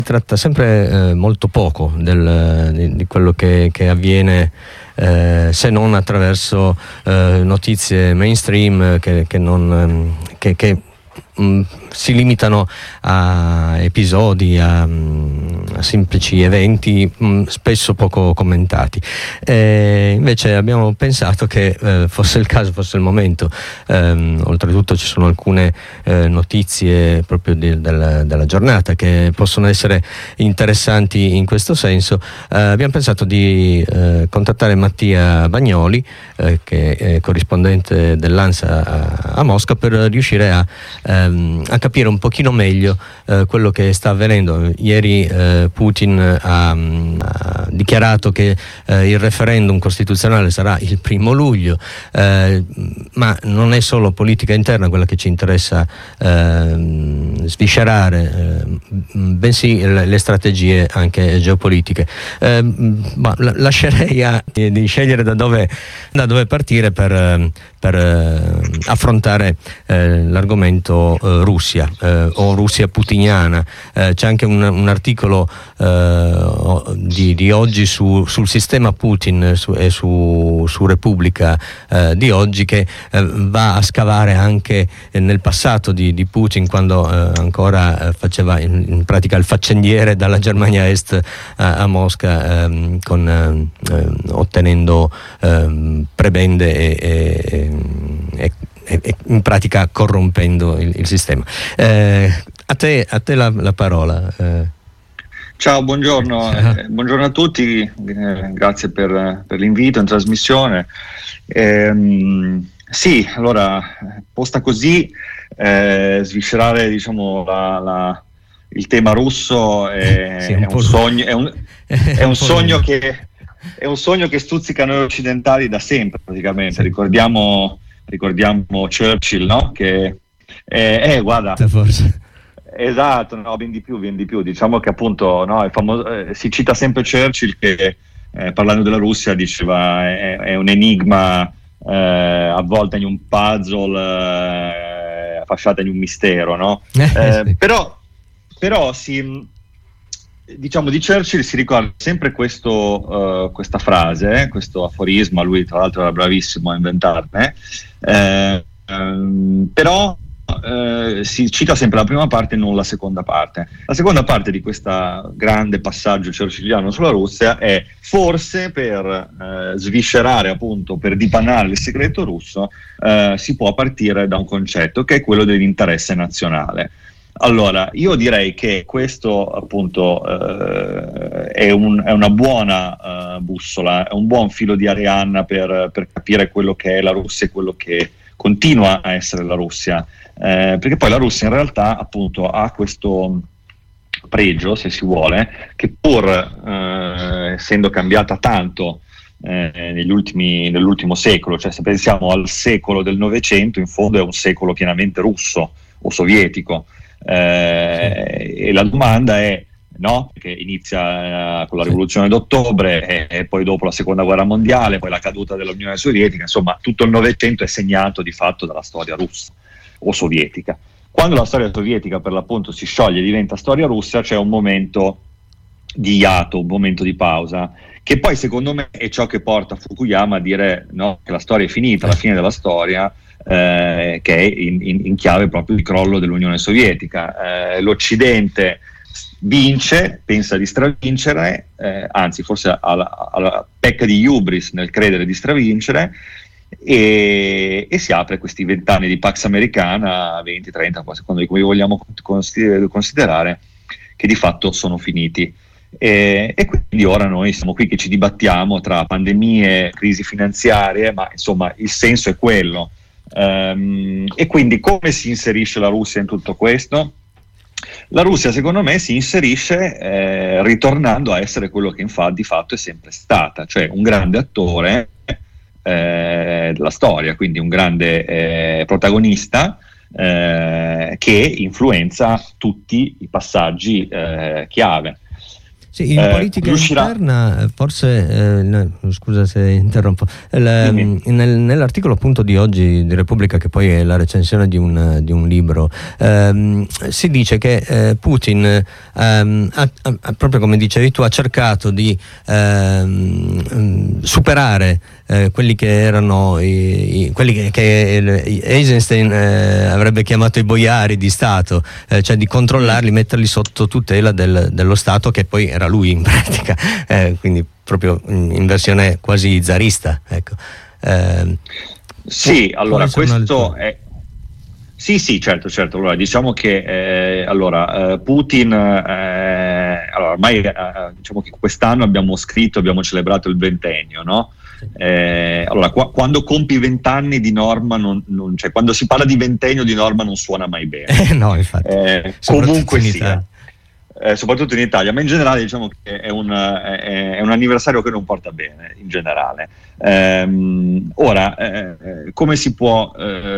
tratta sempre molto poco di quello che avviene, se non attraverso notizie mainstream che si limitano a episodi, a semplici eventi spesso poco commentati. Invece abbiamo pensato che fosse il caso, fosse il momento. Oltretutto ci sono alcune notizie proprio della giornata che possono essere interessanti in questo senso. Abbiamo pensato di contattare Mattia Bagnoli, che è corrispondente dell'ANSA a Mosca, per riuscire a capire un pochino meglio quello che sta avvenendo. Ieri Putin ha dichiarato che il referendum costituzionale sarà il 1° luglio, ma non è solo politica interna quella che ci interessa sviscerare, bensì le strategie anche geopolitiche. Ma lascerei di scegliere da dove partire per affrontare l'argomento Russia o Russia putiniana. C'è anche un articolo di oggi sul sistema Putin e su Repubblica di oggi, che va a scavare anche nel passato di Putin, quando ancora faceva in pratica il faccendiere dalla Germania Est a Mosca, ottenendo prebende e in pratica corrompendo il sistema. A te la parola. Ciao, buongiorno. Buongiorno a tutti, grazie per l'invito in trasmissione. Sì, allora, posta così, sviscerare, diciamo, il tema russo è un sogno che stuzzica noi occidentali da sempre, praticamente. Sì. Ricordiamo Churchill, no? Che guarda, forse. Esatto, no, ben di più. Diciamo che appunto, no, si cita sempre Churchill che parlando della Russia diceva è un enigma avvolta in un puzzle, fasciata in un mistero, no? Sì. Però diciamo di Churchill si ricorda sempre questa frase, questo aforisma. Lui tra l'altro era bravissimo a inventarne, però si cita sempre la prima parte e non la seconda parte. La seconda parte di questo grande passaggio churchilliano sulla Russia è forse per sviscerare, appunto, per dipanare il segreto russo, si può partire da un concetto che è quello dell'interesse nazionale. Allora, io direi che questo appunto è una buona bussola, è un buon filo di Arianna per capire quello che è la Russia e quello che continua a essere la Russia, perché poi la Russia in realtà appunto ha questo pregio, se si vuole, che pur essendo cambiata tanto nell'ultimo secolo, cioè se pensiamo al secolo del Novecento, in fondo è un secolo pienamente russo o sovietico. E la domanda è, no? Perché inizia con la rivoluzione d'ottobre e poi dopo la seconda guerra mondiale, poi la caduta dell'Unione Sovietica, insomma tutto il Novecento è segnato di fatto dalla storia russa o sovietica. Quando la storia sovietica per l'appunto si scioglie e diventa storia russa, c'è un momento di iato, un momento di pausa, che poi secondo me è ciò che porta Fukuyama a dire, no, che la storia è finita, la fine della storia, che è in chiave proprio di crollo dell'Unione Sovietica. L'Occidente vince, pensa di stravincere, anzi forse alla pecca di hubris nel credere di stravincere, e si apre questi 20 anni di Pax Americana, 20, 30, a seconda di come vogliamo considerare, che di fatto sono finiti. E quindi ora noi siamo qui che ci dibattiamo tra pandemie, crisi finanziarie, ma insomma il senso è quello. E quindi come si inserisce la Russia in tutto questo? La Russia secondo me si inserisce ritornando a essere quello che di fatto è sempre stata, cioè un grande attore della storia, quindi un grande protagonista che influenza tutti i passaggi chiave. Sì, in politica interna, forse, scusa se interrompo, nell'articolo appunto di oggi di Repubblica, che poi è la recensione di un libro, si dice che Putin, proprio come dicevi tu, ha cercato di superare quelli che erano quelli che Eisenstein avrebbe chiamato i boiari di Stato, cioè di controllarli, metterli sotto tutela dello Stato, che poi era lui in pratica, quindi proprio in versione quasi zarista, ecco. Sì, allora questo è... Sì, certo. Allora, diciamo che Putin, ormai diciamo che quest'anno abbiamo celebrato il ventennio, no? Allora, quando compi 20 anni di norma, cioè, quando si parla di ventennio di norma non suona mai bene. No, infatti. Comunque sia. Soprattutto in Italia, ma in generale diciamo che è un anniversario che non porta bene in generale. Ora, come si può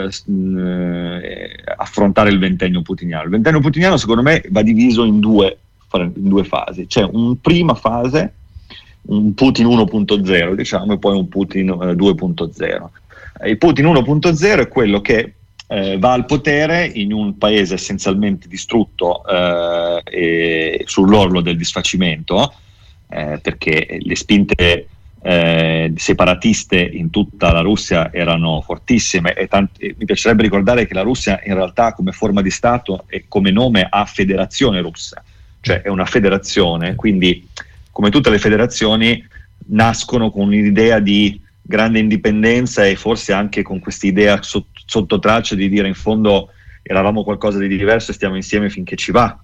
affrontare il ventennio putiniano? Il ventennio putiniano secondo me va diviso in due fasi. C'è una prima fase, un Putin 1.0 diciamo, e poi un Putin 2.0. Il Putin 1.0 è quello che va al potere in un paese essenzialmente distrutto e sull'orlo del disfacimento, perché le spinte separatiste in tutta la Russia erano fortissime e mi piacerebbe ricordare che la Russia in realtà come forma di Stato e come nome ha Federazione Russa, cioè è una federazione, quindi come tutte le federazioni nascono con un'idea di grande indipendenza e forse anche con quest'idea sotto traccia di dire in fondo eravamo qualcosa di diverso e stiamo insieme finché ci va,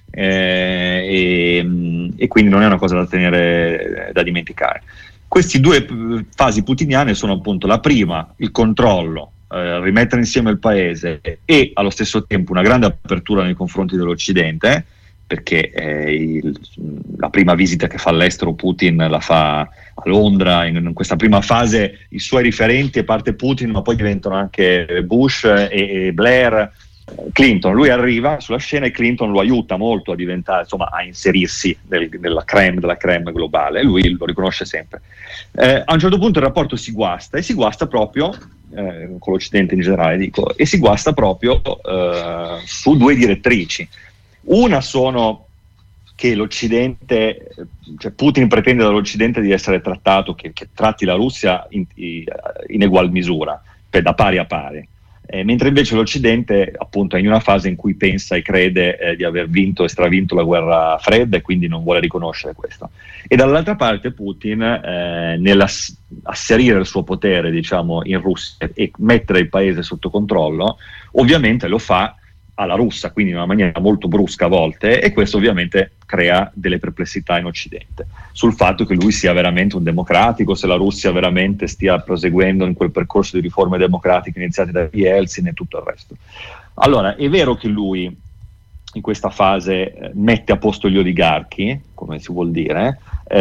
e quindi non è una cosa da dimenticare. Queste due fasi putiniane sono appunto la prima, il controllo, rimettere insieme il paese, e allo stesso tempo una grande apertura nei confronti dell'Occidente, perché la prima visita che fa all'estero Putin la fa a Londra. In questa prima fase i suoi riferenti, a parte Putin, ma poi diventano anche Bush e Blair, Clinton. Lui arriva sulla scena e Clinton lo aiuta molto a diventare, insomma, a inserirsi nella crème della crème globale. Lui lo riconosce sempre. A un certo punto il rapporto si guasta, e si guasta proprio con l'Occidente in generale, dico, e si guasta proprio su due direttrici. Una sono che l'Occidente, cioè Putin pretende dall'Occidente di essere trattato, che tratti la Russia in egual misura, da pari a pari, mentre invece l'Occidente appunto è in una fase in cui pensa e crede di aver vinto e stravinto la guerra fredda, e quindi non vuole riconoscere questo. E dall'altra parte Putin, nell'asserire il suo potere, diciamo, in Russia e mettere il paese sotto controllo, ovviamente lo fa alla russa, quindi in una maniera molto brusca a volte, e questo ovviamente crea delle perplessità in Occidente sul fatto che lui sia veramente un democratico, se la Russia veramente stia proseguendo in quel percorso di riforme democratiche iniziate da Yeltsin e tutto il resto. Allora, è vero che lui in questa fase mette a posto gli oligarchi, come si vuol dire,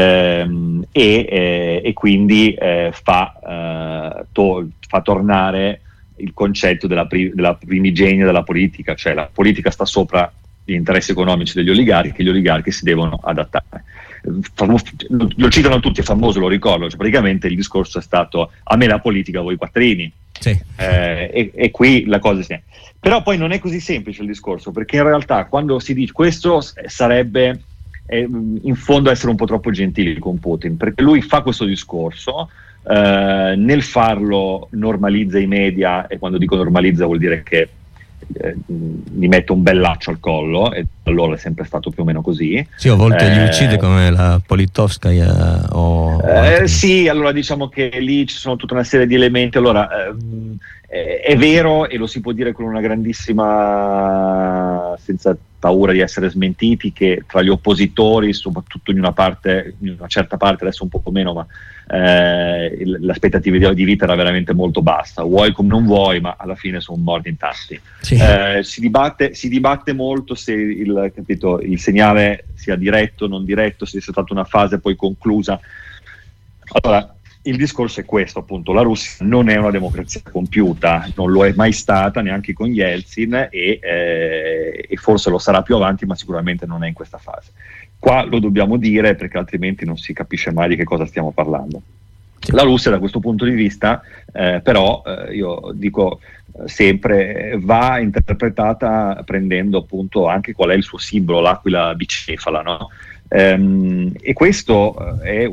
e quindi fa tornare il concetto della primigenia della politica, cioè la politica sta sopra gli interessi economici degli oligarchi, che gli oligarchi si devono adattare. Lo citano tutti, è famoso, lo ricordo, cioè praticamente il discorso è stato: a me la politica, voi quattrini. Sì. E qui la cosa è... Però poi non è così semplice il discorso, perché in realtà quando si dice questo sarebbe in fondo essere un po' troppo gentili con Putin, perché lui fa questo discorso, nel farlo normalizza i media, e quando dico normalizza vuol dire che gli mette un bel laccio al collo, e allora è sempre stato più o meno così. Sì, a volte li uccide come la Politkovskaya sì, allora diciamo che lì ci sono tutta una serie di elementi. Allora è vero, e lo si può dire con una grandissima, senza paura di essere smentiti, che tra gli oppositori, soprattutto in una certa parte, adesso un po' meno, ma l'aspettativa di vita era veramente molto bassa, vuoi come non vuoi, ma alla fine sono morti in tanti. Sì. Si dibatte molto se il segnale sia diretto o non diretto, se sia stata una fase poi conclusa. Allora, il discorso è questo, appunto: la Russia non è una democrazia compiuta, non lo è mai stata neanche con Yeltsin, e forse lo sarà più avanti, ma sicuramente non è in questa fase. Qua lo dobbiamo dire perché altrimenti non si capisce mai di che cosa stiamo parlando. La Russia da questo punto di vista però io dico sempre va interpretata prendendo appunto anche qual è il suo simbolo, l'aquila bicefala, no? E questo è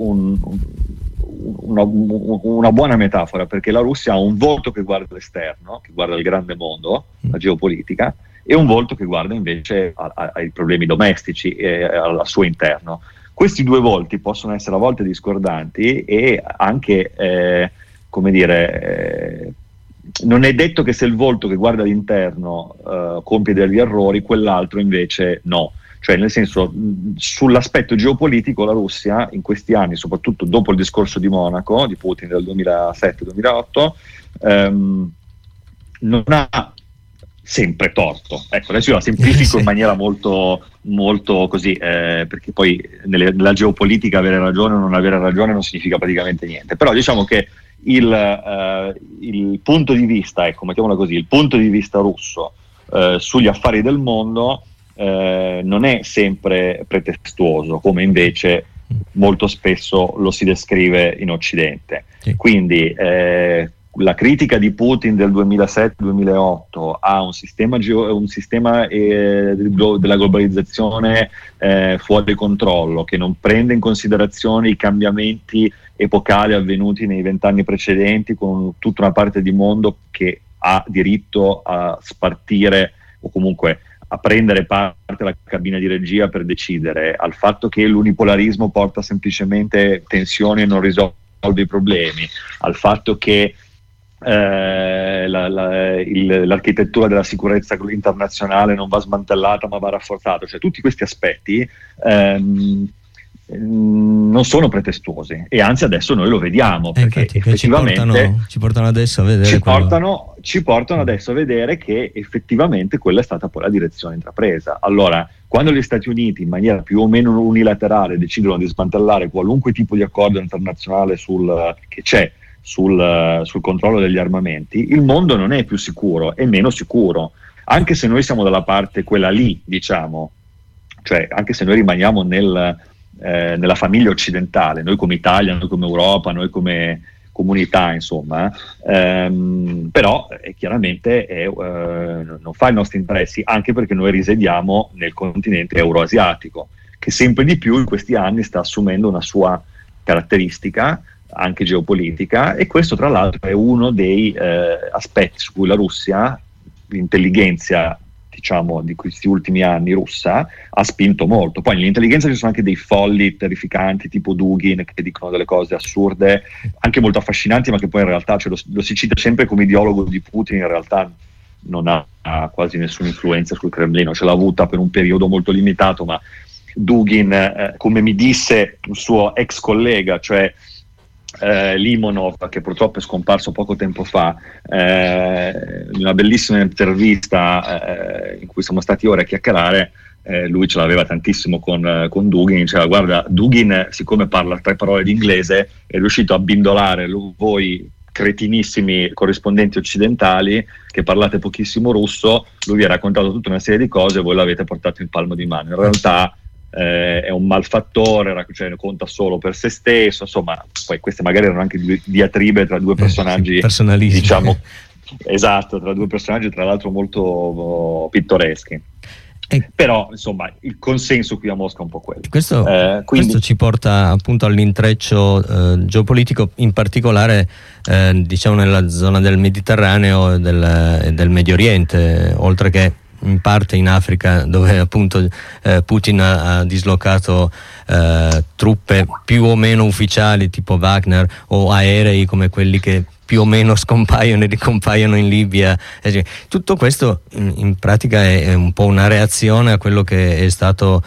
una buona metafora, perché la Russia ha un volto che guarda all'esterno, che guarda il grande mondo, la geopolitica, e un volto che guarda invece ai problemi domestici e al suo interno. Questi due volti possono essere a volte discordanti e anche, non è detto che se il volto che guarda all'interno compie degli errori, quell'altro invece no. Cioè, nel senso, sull'aspetto geopolitico la Russia in questi anni, soprattutto dopo il discorso di Monaco, di Putin del 2007-2008, non ha sempre torto. Ecco, adesso io la semplifico in maniera molto, molto così, perché poi nella geopolitica avere ragione o non avere ragione non significa praticamente niente. Però diciamo che il punto di vista, ecco, mettiamola così, il punto di vista russo sugli affari del mondo non è sempre pretestuoso, come invece molto spesso lo si descrive in Occidente. Sì. Quindi la critica di Putin del 2007-2008 a un sistema della globalizzazione fuori controllo, che non prende in considerazione i cambiamenti epocali avvenuti nei 20 anni precedenti, con tutta una parte di mondo che ha diritto a spartire o comunque a prendere parte alla cabina di regia per decidere, al fatto che l'unipolarismo porta semplicemente tensioni e non risolve i problemi, al fatto che l'architettura della sicurezza internazionale non va smantellata ma va rafforzata, cioè tutti questi aspetti non sono pretestuosi, e anzi adesso noi lo vediamo, perché infatti, effettivamente ci portano adesso a vedere ci portano adesso a vedere che effettivamente quella è stata poi la direzione intrapresa. Allora, quando gli Stati Uniti in maniera più o meno unilaterale decidono di smantellare qualunque tipo di accordo internazionale che c'è sul controllo degli armamenti, il mondo non è più sicuro, è meno sicuro, anche se noi siamo dalla parte quella lì, diciamo, cioè anche se noi rimaniamo nella famiglia occidentale, noi come Italia, noi come Europa, noi come comunità, insomma, però chiaramente non fa i nostri interessi, anche perché noi risiediamo nel continente euroasiatico, che sempre di più in questi anni sta assumendo una sua caratteristica anche geopolitica, e questo tra l'altro è uno dei aspetti su cui la Russia, l'intelligenza diciamo di questi ultimi anni russa, ha spinto molto. Poi nell'intelligenza ci sono anche dei folli terrificanti tipo Dugin, che dicono delle cose assurde, anche molto affascinanti, ma che poi in realtà lo si cita sempre come ideologo di Putin, in realtà non ha quasi nessuna influenza sul Cremlino, ce l'ha avuta per un periodo molto limitato, ma Dugin, come mi disse un suo ex collega, cioè Limonov, che purtroppo è scomparso poco tempo fa, in una bellissima intervista in cui siamo stati ore a chiacchierare, lui ce l'aveva tantissimo con Dugin, diceva: guarda, Dugin, siccome parla 3 parole di inglese, è riuscito a bindolare voi cretinissimi corrispondenti occidentali che parlate pochissimo russo, lui vi ha raccontato tutta una serie di cose e voi l'avete portato in palmo di mano. In realtà è un malfattore, cioè conta solo per se stesso, insomma. Poi queste magari erano anche diatribe tra due personaggi, diciamo, esatto, tra due personaggi tra l'altro molto pittoreschi. Però insomma il consenso qui a Mosca è un po' quello. Questo ci porta appunto all'intreccio geopolitico, in particolare diciamo nella zona del Mediterraneo e del Medio Oriente, oltre che in parte in Africa, dove appunto Putin ha dislocato truppe più o meno ufficiali tipo Wagner, o aerei come quelli che più o meno scompaiono e ricompaiono in Libia. Tutto questo in pratica è un po' una reazione a quello che è stato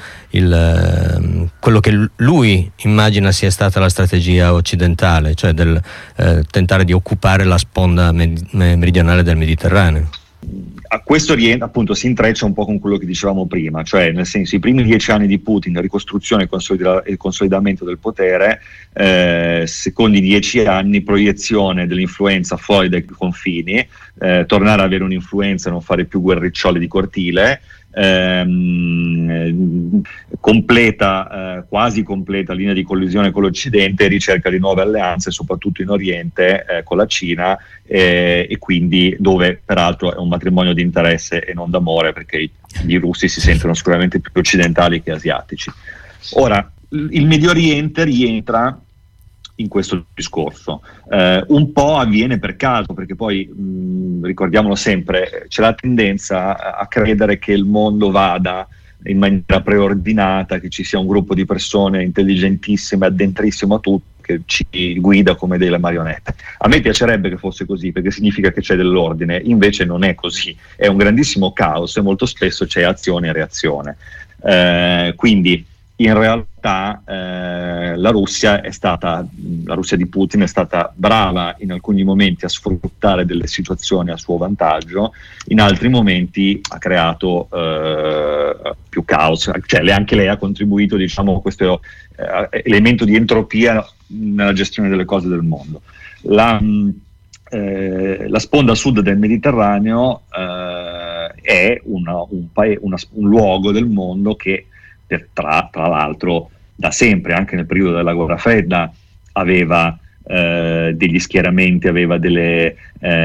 quello che lui immagina sia stata la strategia occidentale, cioè del tentare di occupare la sponda meridionale del Mediterraneo. A questo appunto si intreccia un po' con quello che dicevamo prima, cioè nel senso i primi 10 anni di Putin, ricostruzione e consolidamento del potere, secondi 10 anni proiezione dell'influenza fuori dai confini, tornare ad avere un'influenza, non fare più guerricciole di cortile, quasi completa linea di collisione con l'Occidente, ricerca di nuove alleanze, soprattutto in Oriente, con la Cina, e quindi dove peraltro è un matrimonio di interesse e non d'amore, perché i russi si sentono sicuramente più occidentali che asiatici. Ora, il Medio Oriente rientra in questo discorso, un po' avviene per caso, perché poi ricordiamolo sempre, c'è la tendenza a credere che il mondo vada in maniera preordinata, che ci sia un gruppo di persone intelligentissime, addentrissimo a tutto, che ci guida come delle marionette. A me piacerebbe che fosse così, perché significa che c'è dell'ordine, invece non è così, è un grandissimo caos e molto spesso c'è azione e reazione. Quindi in realtà la Russia di Putin è stata brava in alcuni momenti a sfruttare delle situazioni a suo vantaggio, in altri momenti ha creato più caos, cioè anche lei ha contribuito, diciamo, a questo elemento di entropia nella gestione delle cose del mondo. La sponda sud del Mediterraneo è un luogo del mondo che tra l'altro da sempre, anche nel periodo della guerra fredda, aveva degli schieramenti, aveva delle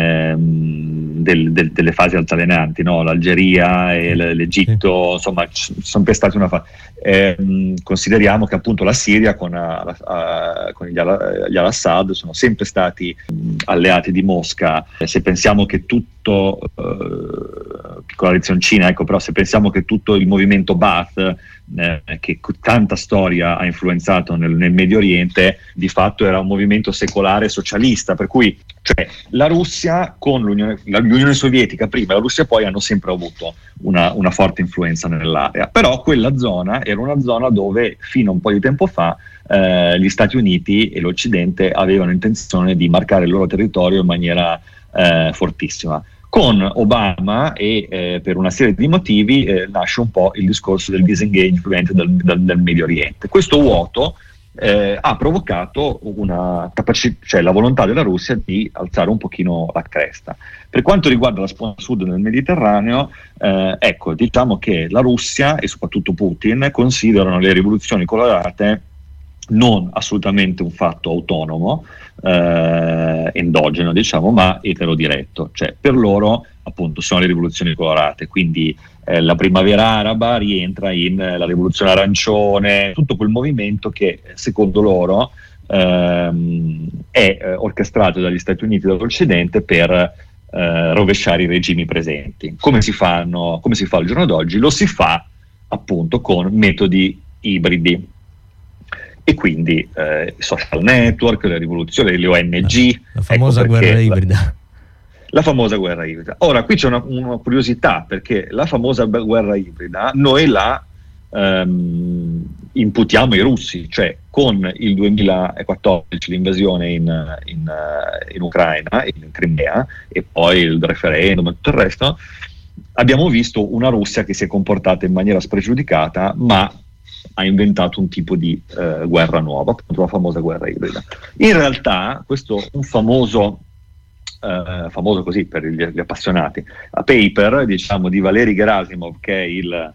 fasi altalenanti, no? L'Algeria e l'Egitto, insomma, sono sempre state una fase. Consideriamo che appunto la Siria con gli al-Assad sono sempre stati alleati di Mosca. Se pensiamo che tutto, piccola lezioncina, ecco, però se pensiamo che tutto il movimento Ba'ath, che tanta storia ha influenzato nel Medio Oriente, di fatto era un movimento secolare socialista, per cui cioè, la Russia con l'Unione Sovietica prima e la Russia poi hanno sempre avuto una forte influenza nell'area, però quella zona era una zona dove fino a un po' di tempo fa gli Stati Uniti e l'Occidente avevano intenzione di marcare il loro territorio in maniera fortissima. Con Obama e per una serie di motivi nasce un po' il discorso del disengagement del Medio Oriente. Questo vuoto ha provocato cioè la volontà della Russia di alzare un pochino la cresta. Per quanto riguarda la sponda sud del Mediterraneo, ecco, diciamo che la Russia e soprattutto Putin considerano le rivoluzioni colorate non assolutamente un fatto autonomo, endogeno, diciamo, ma eterodiretto. Cioè, per loro, appunto, sono le rivoluzioni colorate, quindi la primavera araba rientra in la rivoluzione arancione, tutto quel movimento che, secondo loro, è orchestrato dagli Stati Uniti e dall'Occidente per rovesciare i regimi presenti. Come si fa al giorno d'oggi? Lo si fa appunto con metodi ibridi. E quindi social network, le rivoluzioni, le ONG. La famosa guerra ibrida. La famosa guerra ibrida. Ora, qui c'è una curiosità, perché la famosa guerra ibrida noi la imputiamo ai russi, cioè con il 2014 l'invasione in Ucraina, in Crimea, e poi il referendum e tutto il resto, abbiamo visto una Russia che si è comportata in maniera spregiudicata, ma ha inventato un tipo di guerra nuova, appunto la famosa guerra ibrida. In realtà questo un famoso così per gli appassionati, a paper, diciamo, di Valery Gerasimov, che è il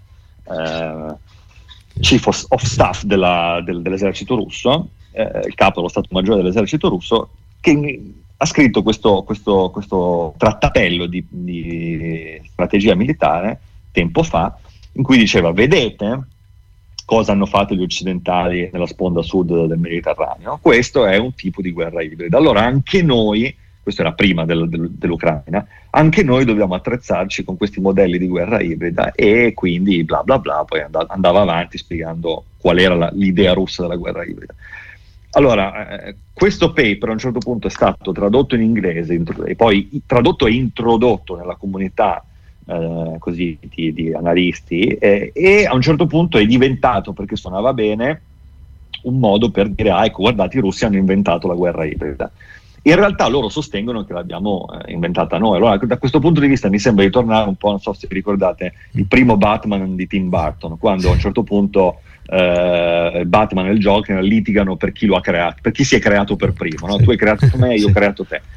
chief of staff dell'esercito russo, il capo dello Stato Maggiore dell'esercito russo, che ha scritto questo trattatello di strategia militare tempo fa, in cui diceva: vedete cosa hanno fatto gli occidentali nella sponda sud del Mediterraneo? Questo è un tipo di guerra ibrida. Allora anche noi, questo era prima dell'Ucraina, anche noi dobbiamo attrezzarci con questi modelli di guerra ibrida, e quindi bla bla bla, poi andava avanti spiegando qual era l'idea russa della guerra ibrida. Allora, questo paper a un certo punto è stato tradotto in inglese e poi tradotto e introdotto nella comunità così di analisti, e a un certo punto è diventato, perché suonava bene, un modo per dire: ecco, guardate, i russi hanno inventato la guerra ibrida. In realtà loro sostengono che l'abbiamo inventata noi. Allora, da questo punto di vista mi sembra di tornare un po', non so se vi ricordate, il primo Batman di Tim Burton, quando a un certo punto Batman e il Joker litigano per chi lo ha creato, per chi si è creato per primo, no? Tu hai creato me, io ho creato te.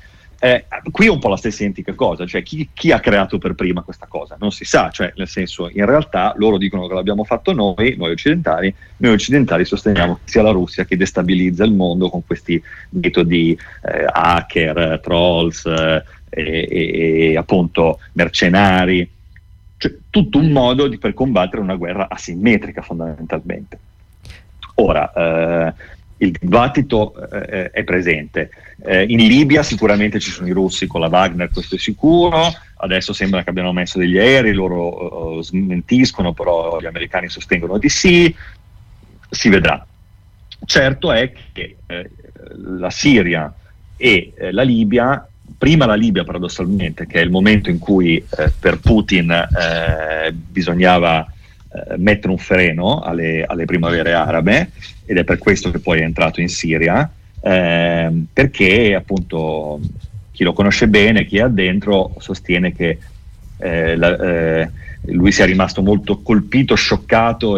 Qui è un po' la stessa identica cosa, cioè chi ha creato per prima questa cosa? Non si sa, cioè nel senso, in realtà loro dicono che l'abbiamo fatto noi occidentali sosteniamo che sia la Russia che destabilizza il mondo con questi metodi hacker, trolls e appunto mercenari, cioè tutto un modo per combattere una guerra asimmetrica fondamentalmente. Ora, il dibattito è presente. In Libia sicuramente ci sono i russi con la Wagner, questo è sicuro. Adesso sembra che abbiano messo degli aerei, loro smentiscono, però gli americani sostengono di sì. Si vedrà. Certo è che la Siria e la Libia, prima la Libia paradossalmente, che è il momento in cui per Putin bisognava mettere un freno alle primavere arabe, ed è per questo che poi è entrato in Siria, perché appunto chi lo conosce bene, chi è addentro, sostiene che lui sia rimasto molto colpito, scioccato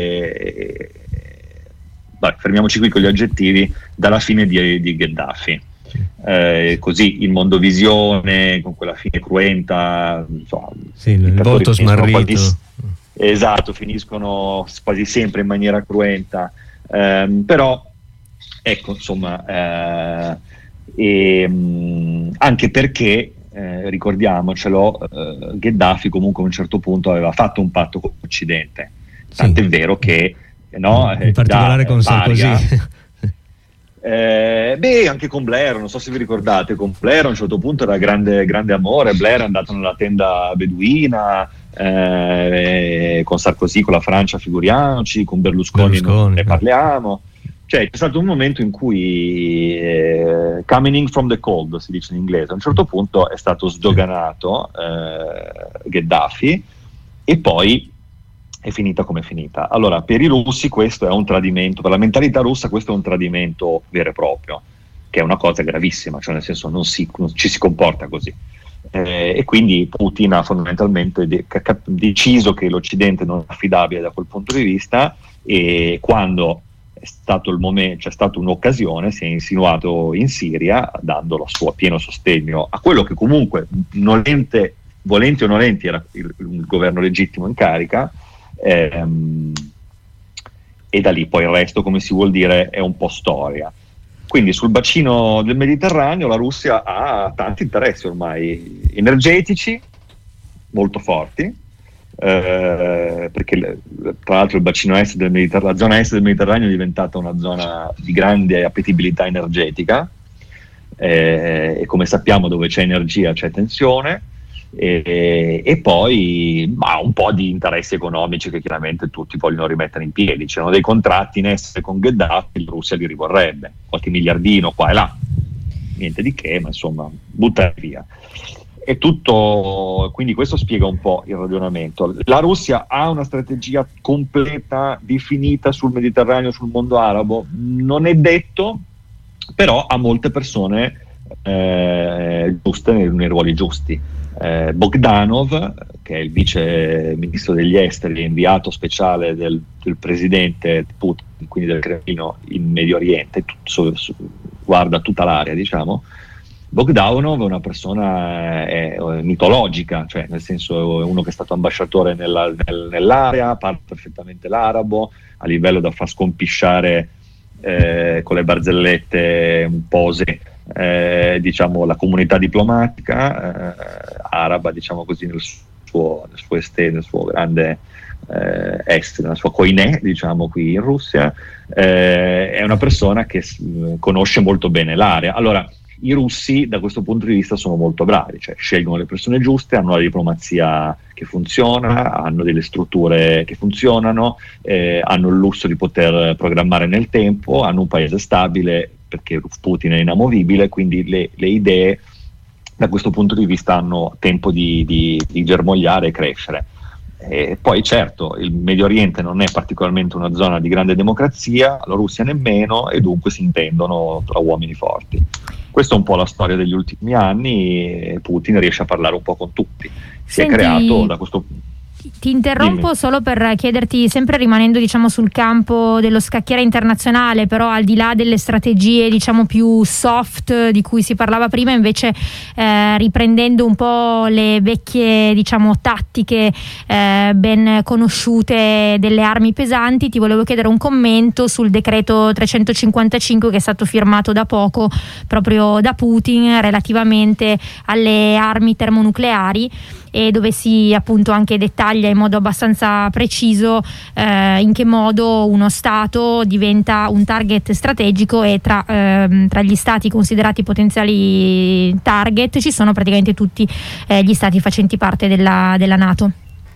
fermiamoci qui con gli aggettivi, dalla fine di Gheddafi. Così in mondovisione, con quella fine cruenta, insomma, sì, il volto smarrito. Esatto, finiscono quasi sempre in maniera cruenta, però ecco, insomma, anche perché ricordiamocelo, Gheddafi comunque a un certo punto aveva fatto un patto con l'Occidente, tant'è vero che in particolare con Sarkozy. Anche con Blair, non so se vi ricordate, con Blair a un certo punto era grande amore. Blair è andato nella tenda beduina, con Sarkozy, con la Francia figuriamoci, con Berlusconi non ne parliamo. Cioè c'è stato un momento in cui coming from the cold, si dice in inglese, a un certo punto è stato sdoganato Gheddafi, e poi è finita come è finita. Allora, per i russi questo è un tradimento, per la mentalità russa questo è un tradimento vero e proprio, che è una cosa gravissima, cioè nel senso non ci si comporta così. E quindi Putin ha fondamentalmente deciso che l'Occidente non è affidabile da quel punto di vista, e quando è stato il momento, c'è stata un'occasione, si è insinuato in Siria dando il suo pieno sostegno a quello che comunque volenti o nolenti era il governo legittimo in carica. E da lì poi il resto, come si vuol dire, è un po' storia. Quindi sul bacino del Mediterraneo la Russia ha tanti interessi ormai energetici molto forti, perché tra l'altro il bacino est del Mediterraneo, la zona est del Mediterraneo è diventata una zona di grande appetibilità energetica, e come sappiamo dove c'è energia c'è tensione. E poi un po' di interessi economici che chiaramente tutti vogliono rimettere in piedi. C'erano dei contratti in essere con Gheddafi, la Russia li rivorrebbe, qualche miliardino qua e là, niente di che, ma insomma buttare via. È tutto, quindi questo spiega un po' il ragionamento. La Russia ha una strategia completa, definita sul Mediterraneo, sul mondo arabo? Non è detto, però ha molte persone giuste nei ruoli giusti. Bogdanov, che è il vice ministro degli esteri, inviato speciale del presidente Putin, quindi del Cremlino in Medio Oriente, guarda tutta l'area, diciamo. Bogdanov è una persona mitologica, cioè nel senso è uno che è stato ambasciatore nell'area, parla perfettamente l'arabo, a livello da far scompisciare con le barzellette un po' diciamo la comunità diplomatica araba, diciamo così, nel suo grande est, nella sua koinè, diciamo, qui in Russia. È una persona che conosce molto bene l'area. Allora, i russi da questo punto di vista sono molto bravi, cioè scelgono le persone giuste, hanno la diplomazia che funziona, hanno delle strutture che funzionano, hanno il lusso di poter programmare nel tempo, hanno un paese stabile perché Putin è inamovibile, quindi le idee da questo punto di vista hanno tempo di germogliare e crescere. E poi certo il Medio Oriente non è particolarmente una zona di grande democrazia, la Russia nemmeno, e dunque si intendono tra uomini forti. Questa è un po' la storia degli ultimi anni, e Putin riesce a parlare un po' con tutti. Si è creato da questo... Ti interrompo solo per chiederti, sempre rimanendo diciamo sul campo dello scacchiere internazionale, però al di là delle strategie diciamo più soft di cui si parlava prima, invece riprendendo un po' le vecchie diciamo tattiche ben conosciute delle armi pesanti, ti volevo chiedere un commento sul decreto 355 che è stato firmato da poco proprio da Putin relativamente alle armi termonucleari, e dove si appunto anche dettaglia in modo abbastanza preciso in che modo uno Stato diventa un target strategico, e tra gli Stati considerati potenziali target ci sono praticamente tutti gli Stati facenti parte della NATO.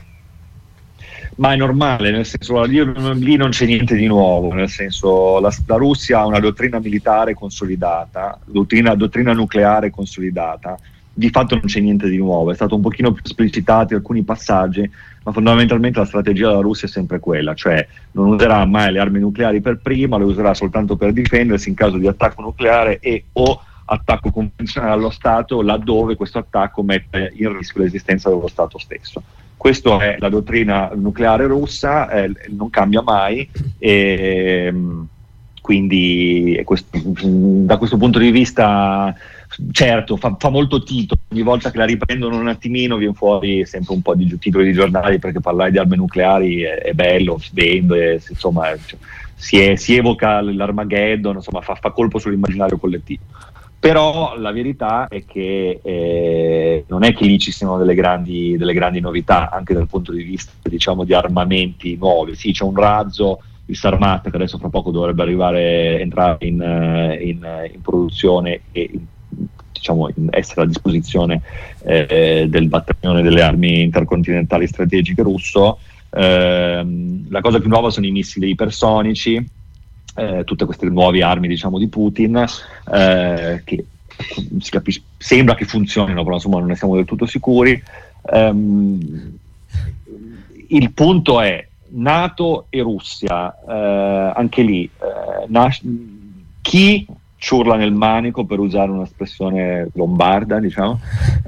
Ma è normale, nel senso, lì non c'è niente di nuovo, nel senso la Russia ha una dottrina militare consolidata, dottrina nucleare consolidata. Di fatto non c'è niente di nuovo, è stato un pochino più esplicitati alcuni passaggi, ma fondamentalmente la strategia della Russia è sempre quella, cioè non userà mai le armi nucleari per prima, le userà soltanto per difendersi in caso di attacco nucleare e o attacco convenzionale allo Stato, laddove questo attacco mette in rischio l'esistenza dello Stato stesso. Questa è la dottrina nucleare russa, non cambia mai, e quindi da questo punto di vista certo fa molto titolo, ogni volta che la riprendono un attimino viene fuori sempre un po' di titoli di giornali, perché parlare di armi nucleari è bello, si vende, insomma si evoca l'Armageddon, insomma fa colpo sull'immaginario collettivo. Però la verità è che non è che lì ci siano delle grandi novità anche dal punto di vista diciamo di armamenti nuovi. Sì, c'è un razzo, il Sarmat, che adesso fra poco dovrebbe entrare in produzione e diciamo essere a disposizione del battaglione delle armi intercontinentali strategiche russo. La cosa più nuova sono i missili ipersonici, tutte queste nuove armi diciamo di Putin, che si capisce, sembra che funzionino, però insomma non ne siamo del tutto sicuri. Il punto è NATO e Russia, anche lì chi ciurla nel manico, per usare un'espressione lombarda, diciamo,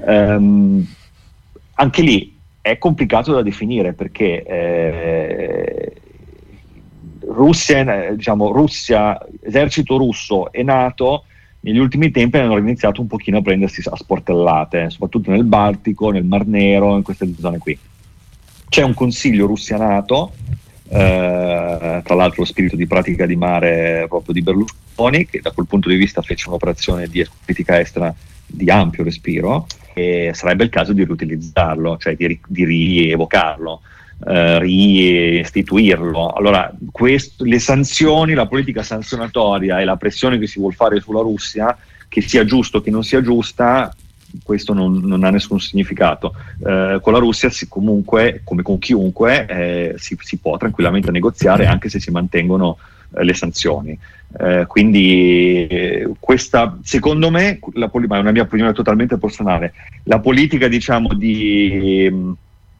anche lì è complicato da definire, perché Russia, esercito russo e NATO negli ultimi tempi hanno iniziato un pochino a prendersi a sportellate, soprattutto nel Baltico, nel Mar Nero, in queste zone qui. C'è un consiglio Russia-NATO, tra l'altro lo spirito di pratica di mare proprio di Berlusconi, che da quel punto di vista fece un'operazione di politica estera di ampio respiro, e sarebbe il caso di riutilizzarlo, cioè di rievocarlo, reistituirlo. Allora le sanzioni, la politica sanzionatoria e la pressione che si vuol fare sulla Russia, che sia giusto che non sia giusta, questo non ha nessun significato. Con la Russia comunque, come con chiunque, si può tranquillamente negoziare anche se si mantengono le sanzioni. Quindi questa, secondo me, ma è una mia opinione totalmente personale, la politica diciamo di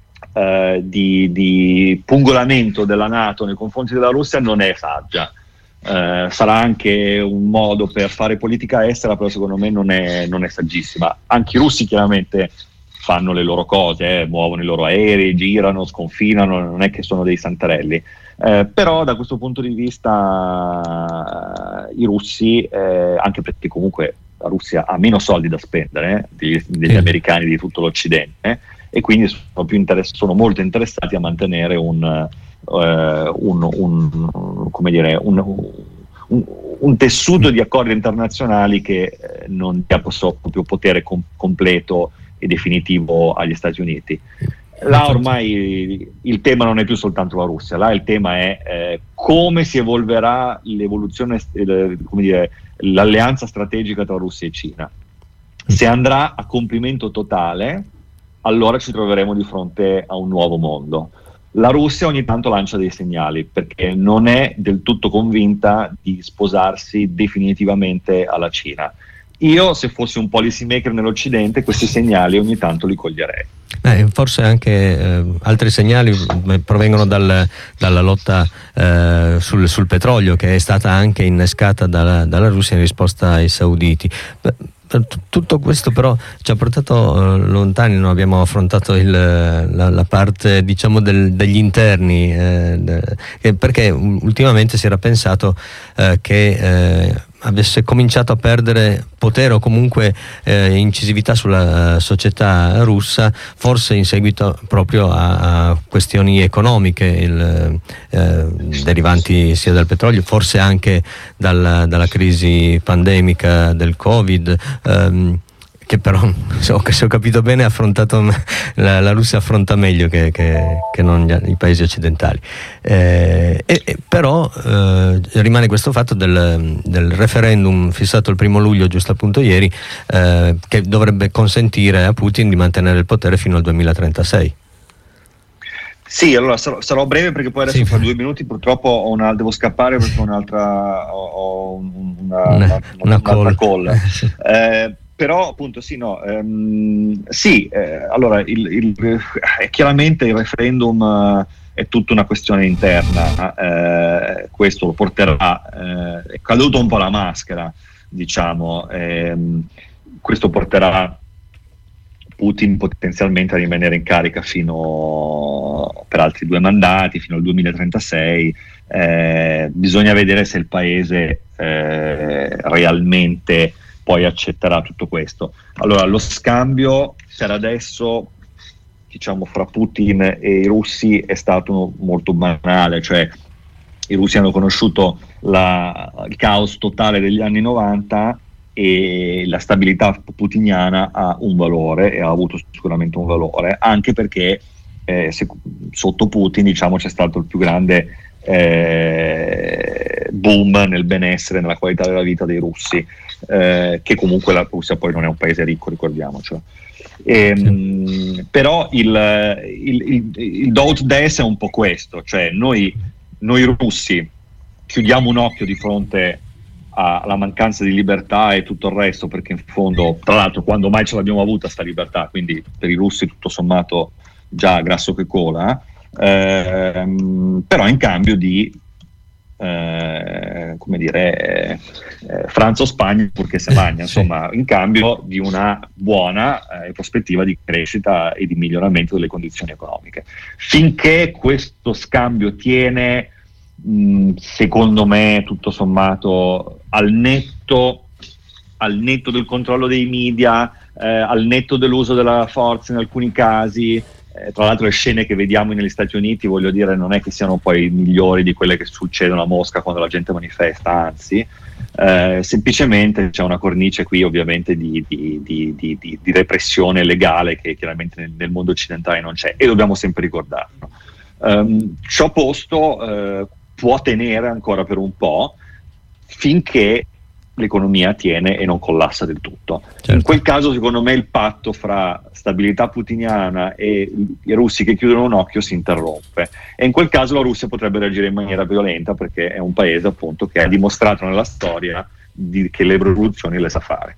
pungolamento della NATO nei confronti della Russia non è saggia. Sarà anche un modo per fare politica estera, però secondo me non è saggissima. Anche i russi chiaramente fanno le loro cose, muovono i loro aerei, girano, sconfinano, non è che sono dei santarelli, però da questo punto di vista i russi, anche perché comunque la Russia ha meno soldi da spendere degli americani, di tutto l'Occidente, e quindi sono molto interessati a mantenere un tessuto di accordi internazionali che non dia proprio potere completo e definitivo agli Stati Uniti. Là ormai il tema non è più soltanto la Russia, là il tema è come si evolverà l'alleanza strategica tra Russia e Cina. Se andrà a compimento totale, allora ci troveremo di fronte a un nuovo mondo. La Russia ogni tanto lancia dei segnali, perché non è del tutto convinta di sposarsi definitivamente alla Cina. Io, se fossi un policy maker nell'Occidente, questi segnali ogni tanto li coglierei. Forse anche altri segnali provengono dalla lotta sul petrolio, che è stata anche innescata dalla Russia in risposta ai sauditi. tutto questo però ci ha portato lontani, non abbiamo affrontato la parte, diciamo, degli interni, perché ultimamente si era pensato che avesse cominciato a perdere potere o comunque incisività sulla società russa, forse in seguito proprio a questioni economiche derivanti sia dal petrolio, forse anche dalla crisi pandemica del Covid, che però, se ho capito bene, la Russia affronta meglio che non i paesi occidentali. Però rimane questo fatto del referendum fissato il 1 luglio, giusto appunto ieri, che dovrebbe consentire a Putin di mantenere il potere fino al 2036. Sì, allora sarò breve perché poi adesso fra 2 minuti purtroppo devo scappare perché ho una call. Però appunto allora chiaramente il referendum è tutta una questione interna, questo lo porterà, è caduto un po' la maschera, diciamo, questo porterà Putin potenzialmente a rimanere in carica per altri 2 mandati, fino al 2036. Bisogna vedere se il paese realmente poi accetterà tutto questo. Allora, lo scambio per adesso, diciamo, fra Putin e i russi è stato molto banale, cioè i russi hanno conosciuto il caos totale degli anni 90 e la stabilità putiniana ha un valore, e ha avuto sicuramente un valore, anche perché sotto Putin, diciamo, c'è stato il più grande boom nel benessere, nella qualità della vita dei russi, che comunque la Russia poi non è un paese ricco, ricordiamocelo. Però il do ut des è un po' questo, cioè noi russi chiudiamo un occhio di fronte alla mancanza di libertà e tutto il resto, perché in fondo, tra l'altro, quando mai ce l'abbiamo avuta sta libertà, quindi per i russi tutto sommato già grasso che cola, però in cambio di Francia o Spagna purché se magna, insomma, in cambio di una buona prospettiva di crescita e di miglioramento delle condizioni economiche. Finché questo scambio tiene, secondo me, tutto sommato, al netto del controllo dei media, al netto dell'uso della forza in alcuni casi. Tra l'altro le scene che vediamo negli Stati Uniti, voglio dire, non è che siano poi migliori di quelle che succedono a Mosca quando la gente manifesta, anzi, semplicemente c'è una cornice qui ovviamente di repressione legale che chiaramente nel mondo occidentale non c'è, e dobbiamo sempre ricordarlo. Ciò posto, può tenere ancora per un po', finché l'economia tiene e non collassa del tutto. Certo. In quel caso, secondo me, il patto fra stabilità putiniana e i russi che chiudono un occhio si interrompe, e in quel caso la Russia potrebbe reagire in maniera violenta, perché è un paese appunto che ha dimostrato nella storia che le rivoluzioni le sa fare.